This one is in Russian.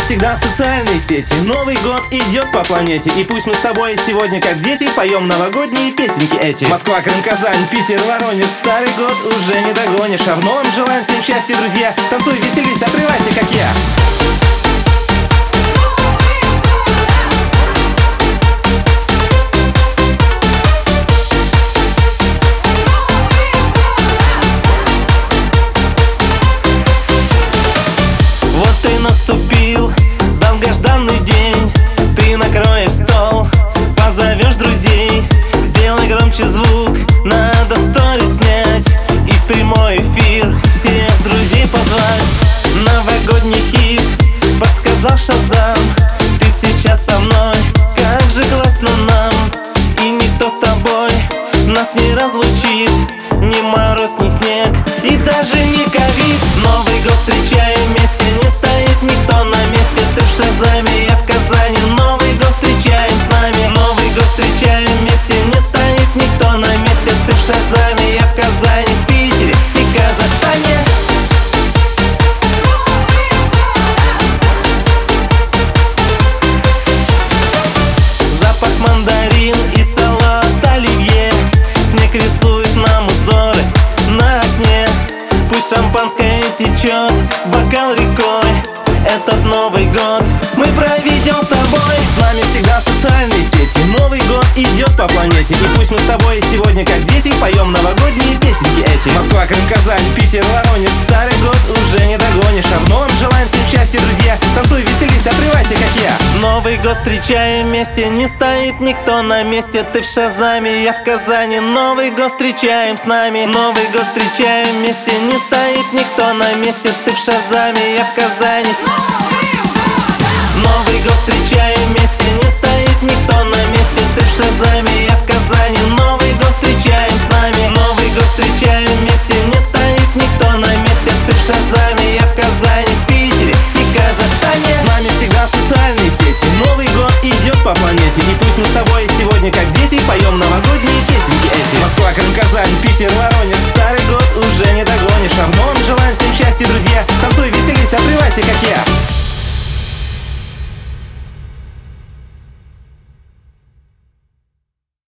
всегда социальные сети. Новый год идет по планете, и пусть мы с тобой сегодня, как дети, поем новогодние песенки эти. Москва, Крым, Казань, Питер, Воронеж. Старый год уже не догонишь, а в новом желаем всем счастья, друзья. Танцуй, веселись, отрывайся, как я. Вот и наступил долгожданный день. Ты накроешь стол, позовешь друзей. Сделай громче звук, надо сторис снять и в прямой эфир всех друзей позвать. Новогодний хит подсказал Шазам. Ты сейчас со мной, как же классно нам. И никто с тобой нас не разлучит, ни мороз, ни снег и даже не ковид. Новый год встречаем вместе, не стоит никто на месте. Ты в Шазаме, я в Казани. Новый год встречаем с нами. Новый год встречаем вместе, не стоит никто на месте. Ты в Шазаме, я в Казани, в Питере и Казахстане. Запах мандарин и салат оливье. Снег рисует нам узоры на окне. Пусть шампанское течет в бокал рекой. Этот Новый год мы проведем с тобой. С нами всегда социальные сети. Новый год идет по планете, и пусть мы с тобой сегодня, как дети, поем новогодние песенки эти. Москва, Крым, Казань, Питер, Воронеж. Старый год уже не догонишь, а в новом желаем всем счастья, друзья. Танцуй, веселись, отрывайся, как я. Новый год встречаем вместе, не стоит никто на месте. Ты в Шазаме, я в Казани. Новый год встречаем с нами. Новый год встречаем вместе, не стоит никто на месте. Ты в Шазаме, я в Казани. Новый год встречаем вместе, не стоит никто на месте. Ты в Шазаме, я в Казани. Новый год встречаем с нами. Новый год встречаем вместе, не стоит никто на месте. Ты в Шазаме, я в Казани, в Питере и Казахстане. С нами всегда социальные сети. Новый год идет по планете, и пусть мы с тобой сегодня, как дети, поем новогодние песенки эти. Москва, Крым, Казань, Питер, Воронеж. Старый год уже не догонишь, а в новом желаем всем счастья, друзья. Танцуй, веселись, отрывайся, как я.